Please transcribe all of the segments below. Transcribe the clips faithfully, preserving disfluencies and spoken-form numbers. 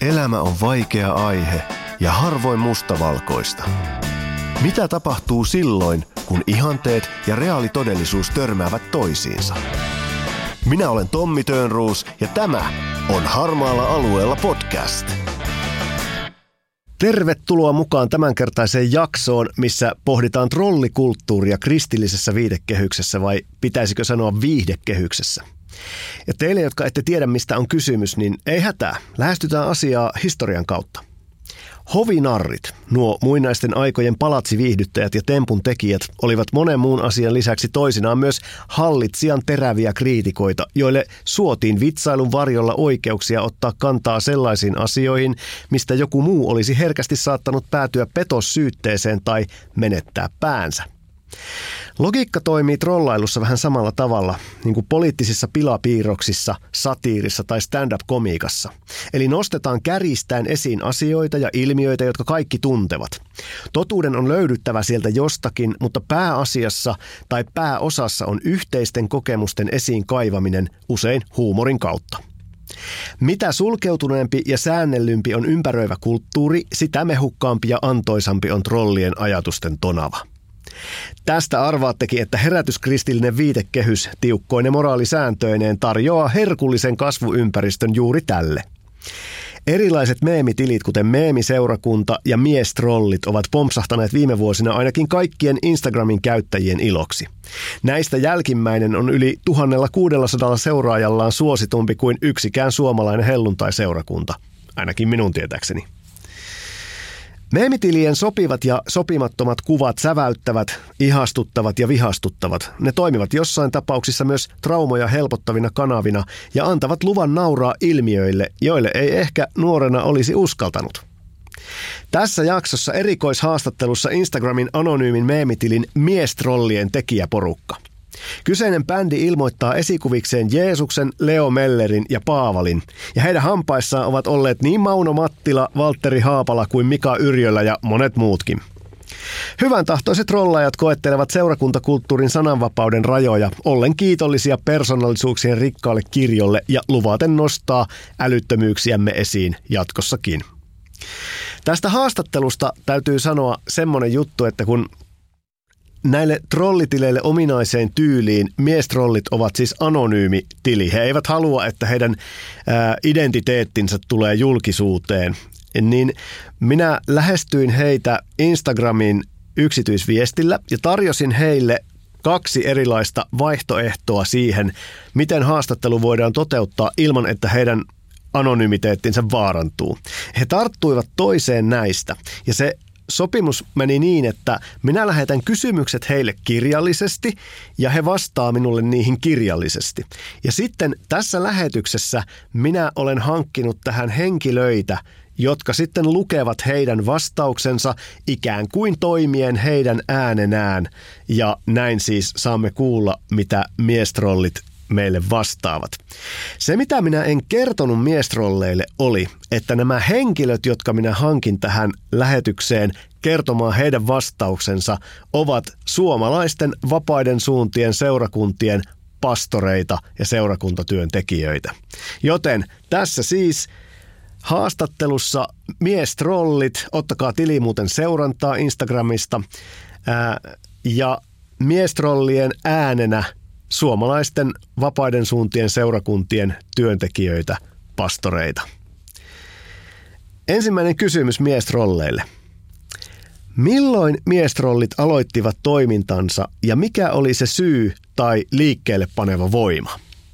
Elämä on vaikea aihe ja harvoin mustavalkoista. Mitä tapahtuu silloin, kun ihanteet ja reaalitodellisuus törmäävät toisiinsa? Minä olen Tommi Törnroos ja tämä on Harmaalla alueella podcast. Tervetuloa mukaan tämänkertaiseen jaksoon, missä pohditaan trollikulttuuria kristillisessä viitekehyksessä vai pitäisikö sanoa viihdekehyksessä. Ja teille, jotka ette tiedä mistä on kysymys, niin ei hätää. Lähestytään asiaa historian kautta. Hovinarrit, nuo muinaisten aikojen palatsiviihdyttäjät ja tempun tekijät, olivat monen muun asian lisäksi toisinaan myös hallitsijan teräviä kriitikoita, joille suotiin vitsailun varjolla oikeuksia ottaa kantaa sellaisiin asioihin, mistä joku muu olisi herkästi saattanut päätyä petossyytteeseen tai menettää päänsä. Logiikka toimii trollailussa vähän samalla tavalla, niin kuin poliittisissa pilapiirroksissa, satiirissa tai stand-up-komiikassa. Eli nostetaan kärjistäen esiin asioita ja ilmiöitä, jotka kaikki tuntevat. Totuuden on löydyttävä sieltä jostakin, mutta pääasiassa tai pääosassa on yhteisten kokemusten esiin kaivaminen usein huumorin kautta. Mitä sulkeutuneempi ja säännellympi on ympäröivä kulttuuri, sitä mehukkaampi ja antoisampi on trollien ajatusten tonava. Tästä arvaattekin, että herätyskristillinen viitekehys tiukkoine moraalisääntöineen tarjoaa herkullisen kasvuympäristön juuri tälle. Erilaiset meemitilit, kuten meemiseurakunta ja miestrollit, ovat pompsahtaneet viime vuosina ainakin kaikkien Instagramin käyttäjien iloksi. Näistä jälkimmäinen on yli tuhatkuusisataa seuraajallaan suositumpi kuin yksikään suomalainen helluntai-seurakunta, ainakin minun tietääkseni. Meemitilien sopivat ja sopimattomat kuvat säväyttävät, ihastuttavat ja vihastuttavat. Ne toimivat jossain tapauksissa myös traumoja helpottavina kanavina ja antavat luvan nauraa ilmiöille, joille ei ehkä nuorena olisi uskaltanut. Tässä jaksossa erikoishaastattelussa Instagramin anonyymin meemitilin miestrollien tekijäporukka. Kyseinen bändi ilmoittaa esikuvikseen Jeesuksen, Leo Mellerin ja Paavalin, ja heidän hampaissaan ovat olleet niin Mauno Mattila, Valtteri Haapala kuin Mika Yrjölä ja monet muutkin. Hyvän tahtoiset trollaajat koettelevat seurakuntakulttuurin sananvapauden rajoja, ollen kiitollisia persoonallisuuksien rikkaalle kirjolle ja luvaten nostaa älyttömyyksiämme esiin jatkossakin. Tästä haastattelusta täytyy sanoa semmoinen juttu, että kun näille trollitileille ominaiseen tyyliin miestrollit ovat siis anonyymi tili. He eivät halua, että heidän ää, identiteettinsä tulee julkisuuteen. Niin minä lähestyin heitä Instagramin yksityisviestillä ja tarjosin heille kaksi erilaista vaihtoehtoa siihen, miten haastattelu voidaan toteuttaa ilman, että heidän anonymiteettinsä vaarantuu. He tarttuivat toiseen näistä ja se sopimus meni niin, että minä lähetän kysymykset heille kirjallisesti ja he vastaa minulle niihin kirjallisesti. Ja sitten tässä lähetyksessä minä olen hankkinut tähän henkilöitä, jotka sitten lukevat heidän vastauksensa ikään kuin toimien heidän äänenään. Ja näin siis saamme kuulla, mitä miestrollit meille vastaavat. Se, mitä minä en kertonut miestrolleille, oli, että nämä henkilöt, jotka minä hankin tähän lähetykseen kertomaan heidän vastauksensa, ovat suomalaisten vapaiden suuntien seurakuntien pastoreita ja seurakuntatyöntekijöitä. Joten tässä siis haastattelussa miestrollit, ottakaa tili muuten seurantaa Instagramista, ää, ja miestrolien äänenä suomalaisten vapaiden suuntien seurakuntien työntekijöitä, pastoreita. Ensimmäinen kysymys miestrolleille. Milloin miestrollit aloittivat toimintansa ja mikä oli se syy tai liikkeelle paneva voima?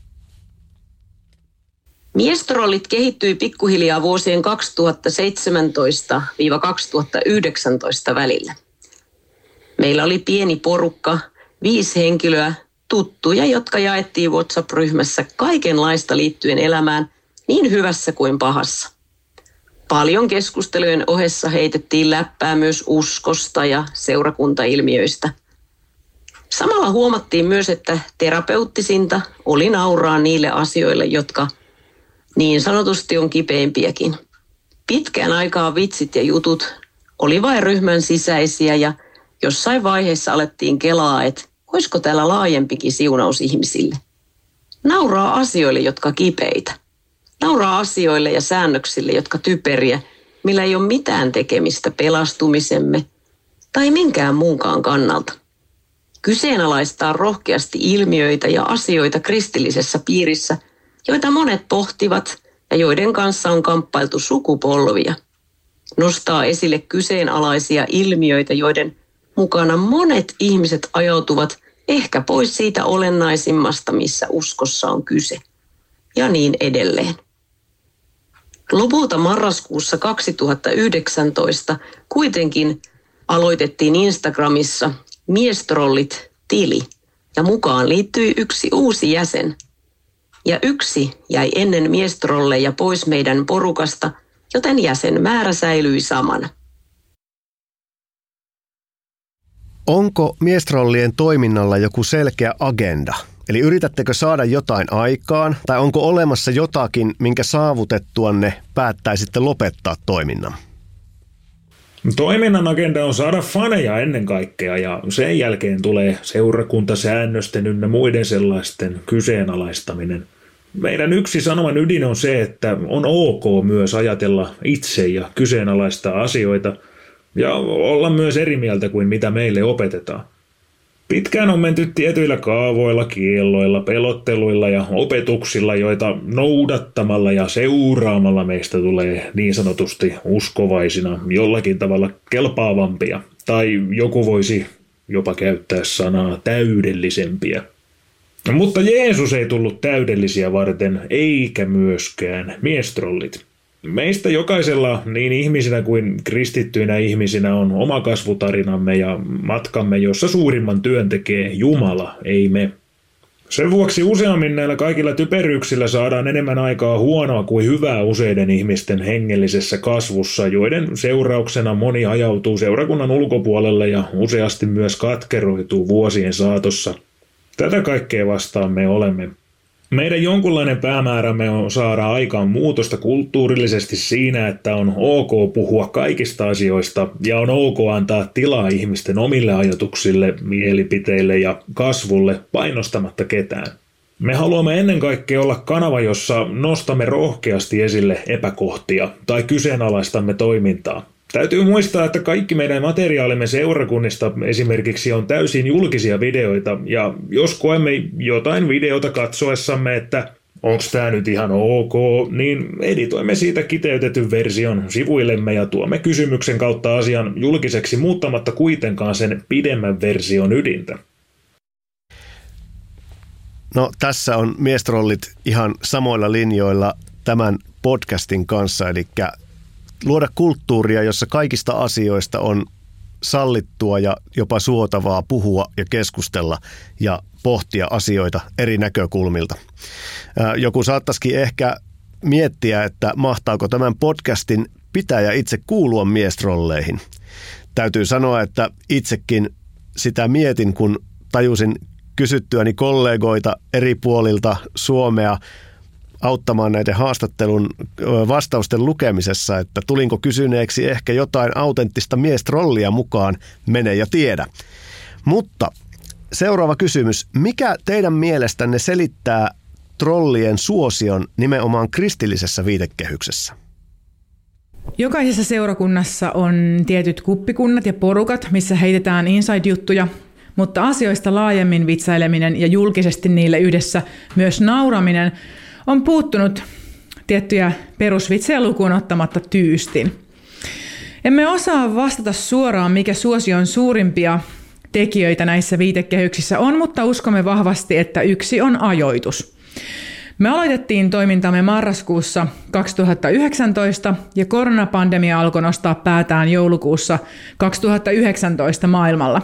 Miestrollit kehittyi pikkuhiljaa vuosien kaksituhattaseitsemäntoista kaksituhattayhdeksäntoista välillä. Meillä oli pieni porukka, viisi henkilöä, tuttuja, jotka jaettiin WhatsApp-ryhmässä kaikenlaista liittyen elämään, niin hyvässä kuin pahassa. Paljon keskustelujen ohessa heitettiin läppää myös uskosta ja seurakuntailmiöistä. Samalla huomattiin myös, että terapeuttisinta oli nauraa niille asioille, jotka niin sanotusti on kipeimpiäkin. Pitkään aikaa vitsit ja jutut oli vain ryhmän sisäisiä ja jossain vaiheessa alettiin kelaa, että olisiko täällä laajempikin siunaus ihmisille. Nauraa asioille, jotka kipeitä. Nauraa asioille ja säännöksille, jotka typeriä, millä ei ole mitään tekemistä pelastumisemme tai minkään muunkaan kannalta. Kyseenalaistaa rohkeasti ilmiöitä ja asioita kristillisessä piirissä, joita monet pohtivat ja joiden kanssa on kamppailtu sukupolvia. Nostaa esille kyseenalaisia ilmiöitä, joiden mukana monet ihmiset ajautuvat ehkä pois siitä olennaisimmasta, missä uskossa on kyse. Ja niin edelleen. Lopulta marraskuussa kaksituhattayhdeksäntoista kuitenkin aloitettiin Instagramissa Miestrollit-tili ja mukaan liittyi yksi uusi jäsen. Ja yksi jäi ennen miestrolleja pois meidän porukasta, joten jäsenmäärä säilyi samana. Onko miestrallien toiminnalla joku selkeä agenda? Eli yritättekö saada jotain aikaan, tai onko olemassa jotakin, minkä saavutettuanne päättäisitte lopettaa toiminnan? Toiminnan agenda on saada faneja ennen kaikkea, ja sen jälkeen tulee seurakuntasäännösten ynnä muiden sellaisten kyseenalaistaminen. Meidän yksi sanoman ydin on se, että on ok myös ajatella itse ja kyseenalaistaa asioita, ja olla myös eri mieltä kuin mitä meille opetetaan. Pitkään on menty tietyillä kaavoilla, kielloilla, pelotteluilla ja opetuksilla, joita noudattamalla ja seuraamalla meistä tulee niin sanotusti uskovaisina jollakin tavalla kelpaavampia. Tai joku voisi jopa käyttää sanaa täydellisempiä. Mutta Jeesus ei tullut täydellisiä varten, eikä myöskään miestrollit. Meistä jokaisella niin ihmisinä kuin kristittyinä ihmisinä on oma kasvutarinamme ja matkamme, jossa suurimman työn tekee Jumala, ei me. Sen vuoksi useammin näillä kaikilla typeryyksillä saadaan enemmän aikaa huonoa kuin hyvää useiden ihmisten hengellisessä kasvussa, joiden seurauksena moni ajautuu seurakunnan ulkopuolelle ja useasti myös katkeroituu vuosien saatossa. Tätä kaikkea vastaan me olemme. Meidän jonkunlainen päämäärämme on saada aikaan muutosta kulttuurillisesti siinä, että on ok puhua kaikista asioista ja on ok antaa tilaa ihmisten omille ajatuksille, mielipiteille ja kasvulle painostamatta ketään. Me haluamme ennen kaikkea olla kanava, jossa nostamme rohkeasti esille epäkohtia tai kyseenalaistamme toimintaa. Täytyy muistaa, että kaikki meidän materiaalimme seurakunnista esimerkiksi on täysin julkisia videoita, ja jos koemme jotain videota katsoessamme, että onko tämä nyt ihan ok, niin editoimme siitä kiteytetyn version sivuillemme ja tuomme kysymyksen kautta asian julkiseksi muuttamatta kuitenkaan sen pidemmän version ydintä. No tässä on miestrollit ihan samoilla linjoilla tämän podcastin kanssa, eli luoda kulttuuria, jossa kaikista asioista on sallittua ja jopa suotavaa puhua ja keskustella ja pohtia asioita eri näkökulmilta. Joku saattaisikin ehkä miettiä, että mahtaako tämän podcastin pitäjä itse kuulua miestrolleihin. Täytyy sanoa, että itsekin sitä mietin, kun tajusin kysyttyäni kollegoita eri puolilta Suomea auttamaan näiden haastattelun vastausten lukemisessa, että tulinko kysyneeksi ehkä jotain autenttista miestrollia mukaan, mene ja tiedä. Mutta seuraava kysymys. Mikä teidän mielestänne selittää trollien suosion nimenomaan kristillisessä viitekehyksessä? Jokaisessa seurakunnassa on tietyt kuppikunnat ja porukat, missä heitetään inside-juttuja, mutta asioista laajemmin vitsaileminen ja julkisesti niille yhdessä myös nauraminen on puuttunut tiettyjä perusvitsejä lukuun ottamatta tyystin. Emme osaa vastata suoraan, mikä suosion suurimpia tekijöitä näissä viitekehyksissä on, mutta uskomme vahvasti, että yksi on ajoitus. Me aloitettiin toimintamme marraskuussa kaksituhattayhdeksäntoista ja koronapandemia alkoi nostaa päätään joulukuussa kaksituhattayhdeksäntoista maailmalla.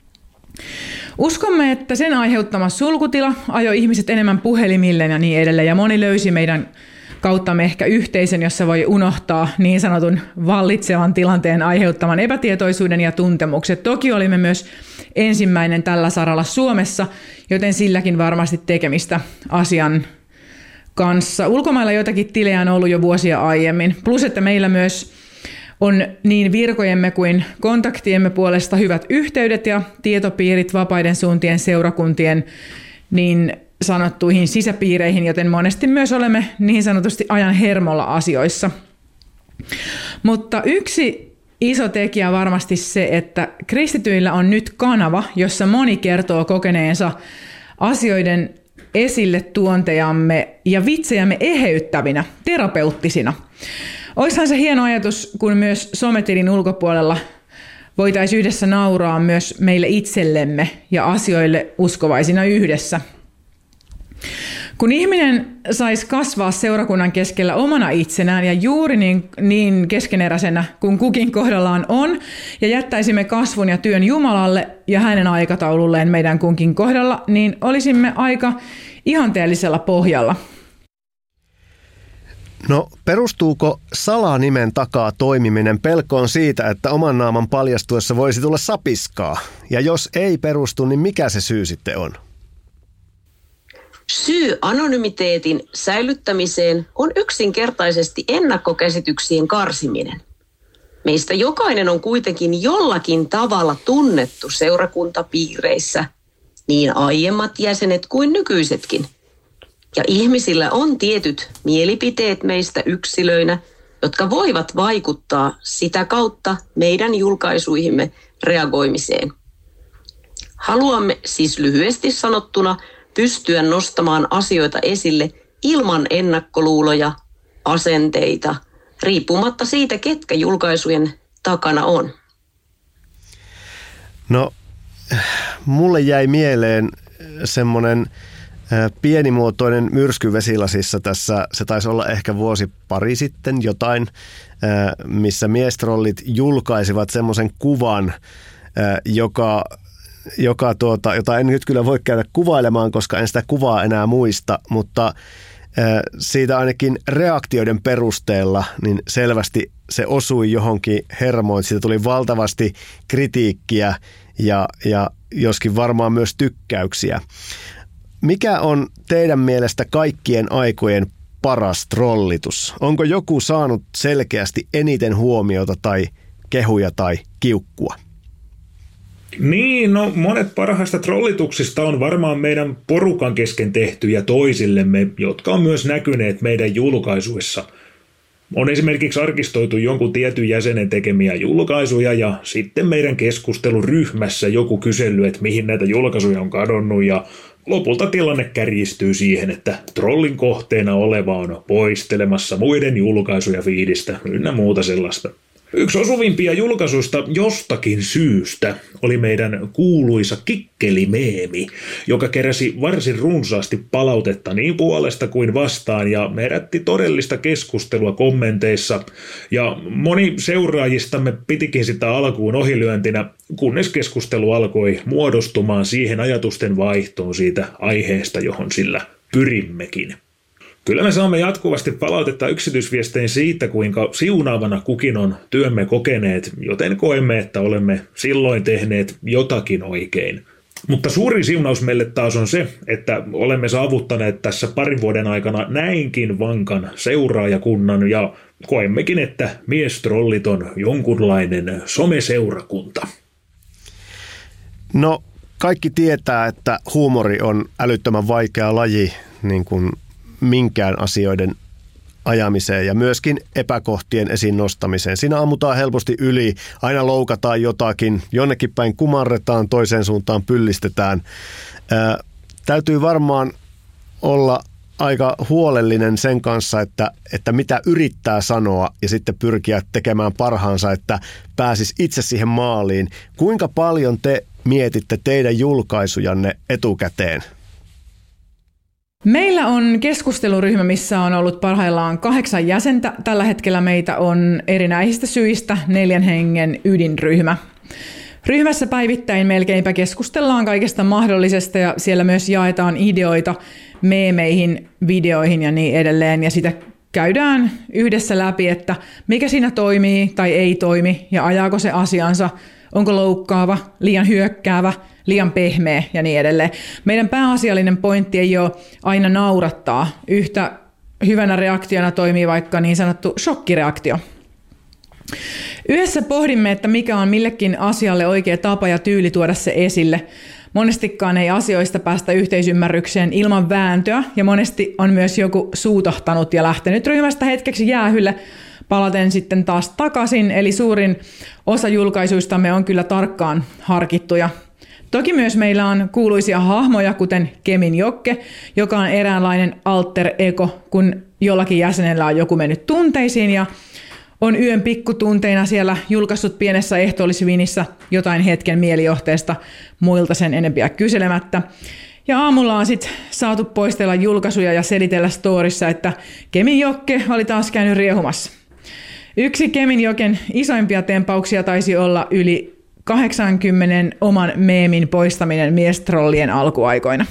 Uskomme, että sen aiheuttama sulkutila ajoi ihmiset enemmän puhelimille ja niin edelleen, ja moni löysi meidän kauttamme ehkä yhteisön, jossa voi unohtaa niin sanotun vallitsevan tilanteen aiheuttaman epätietoisuuden ja tuntemukset. Toki olimme myös ensimmäinen tällä saralla Suomessa, joten silläkin varmasti tekemistä asian kanssa. Ulkomailla joitakin tilejä on ollut jo vuosia aiemmin, plus että meillä myös on niin virkojemme kuin kontaktiemme puolesta hyvät yhteydet ja tietopiirit vapaiden suuntien seurakuntien niin sanottuihin sisäpiireihin, joten monesti myös olemme niin sanotusti ajan hermolla asioissa. Mutta yksi iso tekijä on varmasti se, että kristityillä on nyt kanava, jossa moni kertoo kokeneensa asioiden esille tuontejamme ja vitsejämme eheyttävinä, terapeuttisina. Oishan se hieno ajatus, kun myös sometilin ulkopuolella voitaisiin yhdessä nauraa myös meille itsellemme ja asioille uskovaisina yhdessä. Kun ihminen saisi kasvaa seurakunnan keskellä omana itsenään ja juuri niin, niin keskeneräisenä kuin kukin kohdallaan on, ja jättäisimme kasvun ja työn Jumalalle ja hänen aikataululleen meidän kunkin kohdalla, niin olisimme aika ihanteellisella pohjalla. No, perustuuko salanimen takaa toimiminen pelkoon siitä, että oman naaman paljastuessa voisi tulla sapiskaa? Ja jos ei perustu, niin mikä se syy sitten on? Syy anonymiteetin säilyttämiseen on yksinkertaisesti ennakkokäsityksien karsiminen. Meistä jokainen on kuitenkin jollakin tavalla tunnettu seurakuntapiireissä, niin aiemmat jäsenet kuin nykyisetkin. Ja ihmisillä on tietyt mielipiteet meistä yksilöinä, jotka voivat vaikuttaa sitä kautta meidän julkaisuihimme reagoimiseen. Haluamme siis lyhyesti sanottuna pystyä nostamaan asioita esille ilman ennakkoluuloja, asenteita, riippumatta siitä, ketkä julkaisujen takana on. No, mulle jäi mieleen semmoinen pienimuotoinen myrsky vesilasissa tässä, se taisi olla ehkä vuosi pari sitten jotain, missä miestrollit julkaisivat semmoisen kuvan, joka, joka tuota, jota en nyt kyllä voi käydä kuvailemaan, koska en sitä kuvaa enää muista, mutta siitä ainakin reaktioiden perusteella niin selvästi se osui johonkin hermoon. Siitä tuli valtavasti kritiikkiä ja, ja joskin varmaan myös tykkäyksiä. Mikä on teidän mielestä kaikkien aikojen paras trollitus? Onko joku saanut selkeästi eniten huomiota tai kehuja tai kiukkua? Niin, no monet parhaista trollituksista on varmaan meidän porukan kesken tehtyjä toisillemme, jotka on myös näkyneet meidän julkaisuissa. On esimerkiksi arkistoitu jonkun tietyn jäsenen tekemiä julkaisuja ja sitten meidän keskusteluryhmässä joku kysellyt, että mihin näitä julkaisuja on kadonnut, ja lopulta tilanne kärjistyy siihen, että trollin kohteena oleva on poistelemassa muiden julkaisuja fiidistä ynnä muuta sellaista. Yksi osuvimpia julkaisuista jostakin syystä oli meidän kuuluisa kikkelimeemi, joka keräsi varsin runsaasti palautetta niin puolesta kuin vastaan ja herätti todellista keskustelua kommenteissa. Ja moni seuraajistamme pitikin sitä alkuun ohilyöntinä, kunnes keskustelu alkoi muodostumaan siihen ajatusten vaihtoon siitä aiheesta, johon sillä pyrimmekin. Kyllä me saamme jatkuvasti palautetta yksityisviestein siitä, kuinka siunaavana kukin on työmme kokeneet, joten koemme, että olemme silloin tehneet jotakin oikein. Mutta suurin siunaus meille taas on se, että olemme saavuttaneet tässä parin vuoden aikana näinkin vankan seuraajakunnan ja koemmekin, että miestrollit on jonkunlainen someseurakunta. No, kaikki tietää, että huumori on älyttömän vaikea laji, niin kuin minkään asioiden ajamiseen ja myöskin epäkohtien esiin nostamiseen. Siinä ammutaan helposti yli, aina loukataan jotakin, jonnekin päin kumarretaan, toiseen suuntaan pyllistetään. Ää, täytyy varmaan olla aika huolellinen sen kanssa, että, että mitä yrittää sanoa ja sitten pyrkiä tekemään parhaansa, että pääsisi itse siihen maaliin. Kuinka paljon te mietitte teidän julkaisujanne etukäteen? Meillä on keskusteluryhmä, missä on ollut parhaillaan kahdeksan jäsentä. Tällä hetkellä meitä on erinäisistä syistä neljän hengen ydinryhmä. Ryhmässä päivittäin melkeinpä keskustellaan kaikesta mahdollisesta ja siellä myös jaetaan ideoita meemeihin, videoihin ja niin edelleen. Ja sitä käydään yhdessä läpi, että mikä siinä toimii tai ei toimi ja ajaako se asiansa, onko loukkaava, liian hyökkäävä, liian pehmeä ja niin edelleen. Meidän pääasiallinen pointti ei ole aina naurattaa. Yhtä hyvänä reaktiona toimii vaikka niin sanottu shokkireaktio. Yhdessä pohdimme, että mikä on millekin asialle oikea tapa ja tyyli tuoda se esille. Monestikaan ei asioista päästä yhteisymmärrykseen ilman vääntöä ja monesti on myös joku suutahtanut ja lähtenyt ryhmästä hetkeksi jäähylle palaten sitten taas takaisin, eli suurin osa julkaisuistamme on kyllä tarkkaan harkittuja. Toki myös meillä on kuuluisia hahmoja, kuten Kemin Jokke, joka on eräänlainen alter ego, kun jollakin jäsenellä on joku mennyt tunteisiin ja on yön pikkutunteina siellä julkaissut pienessä ehtoollisviinissä jotain hetken mielijohteesta muilta sen enempiä kyselemättä. Ja aamulla on sitten saatu poistella julkaisuja ja selitellä storissa, että Kemin Jokke oli taas käynyt riehumassa. Yksi Kemin Joken isoimpia tempauksia taisi olla yli kahdeksankymmentä oman meemin poistaminen miestrollien alkuaikoina.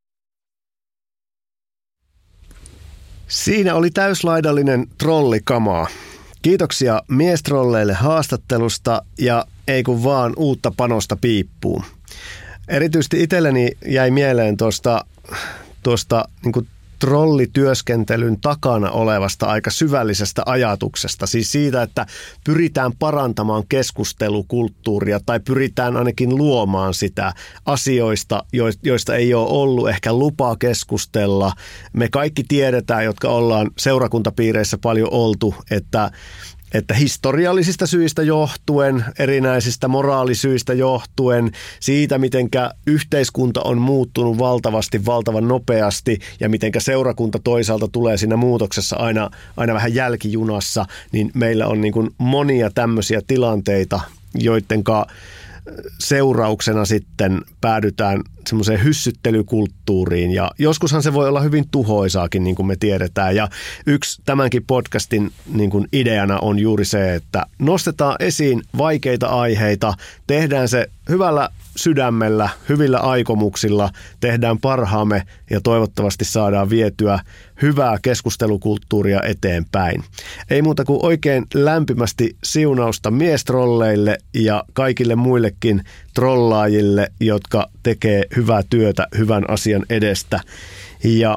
Siinä oli täyslaidallinen trollikamaa. Kiitoksia miestrolleille haastattelusta ja ei kun vaan uutta panosta piippuun. Erityisesti itselleni jäi mieleen tuosta, tuosta niin kuin trollityöskentelyn takana olevasta aika syvällisestä ajatuksesta. Siis siitä, että pyritään parantamaan keskustelukulttuuria tai pyritään ainakin luomaan sitä asioista, joista ei ole ollut ehkä lupaa keskustella. Me kaikki tiedetään, jotka ollaan seurakuntapiireissä paljon oltu, että että historiallisista syistä johtuen, erinäisistä moraalisyistä johtuen, siitä mitenkä yhteiskunta on muuttunut valtavasti, valtavan nopeasti ja mitenkä seurakunta toisaalta tulee siinä muutoksessa aina, aina vähän jälkijunassa, niin meillä on niin kuin monia tämmöisiä tilanteita, joidenka seurauksena sitten päädytään semmoiseen hyssyttelykulttuuriin ja joskushan se voi olla hyvin tuhoisaakin, niin kuin me tiedetään. Ja yksi tämänkin podcastin niin kuin ideana on juuri se, että nostetaan esiin vaikeita aiheita, tehdään se hyvällä sydämellä, hyvillä aikomuksilla, tehdään parhaamme ja toivottavasti saadaan vietyä hyvää keskustelukulttuuria eteenpäin. Ei muuta kuin oikein lämpimästi siunausta miestrolleille ja kaikille muillekin trollaajille, jotka tekee hyvää työtä hyvän asian edestä. Ja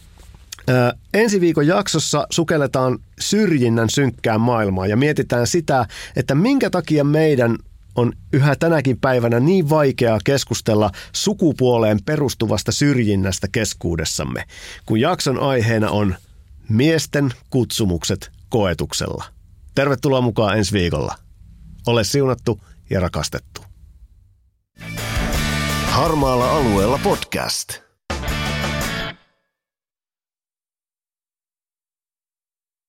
ää, ensi viikon jaksossa sukelletaan syrjinnän synkkään maailmaan ja mietitään sitä, että minkä takia meidän on yhä tänäkin päivänä niin vaikeaa keskustella sukupuoleen perustuvasta syrjinnästä keskuudessamme, kun jakson aiheena on miesten kutsumukset koetuksella. Tervetuloa mukaan ensi viikolla. Ole siunattu ja rakastettu. Harmaalla alueella podcast.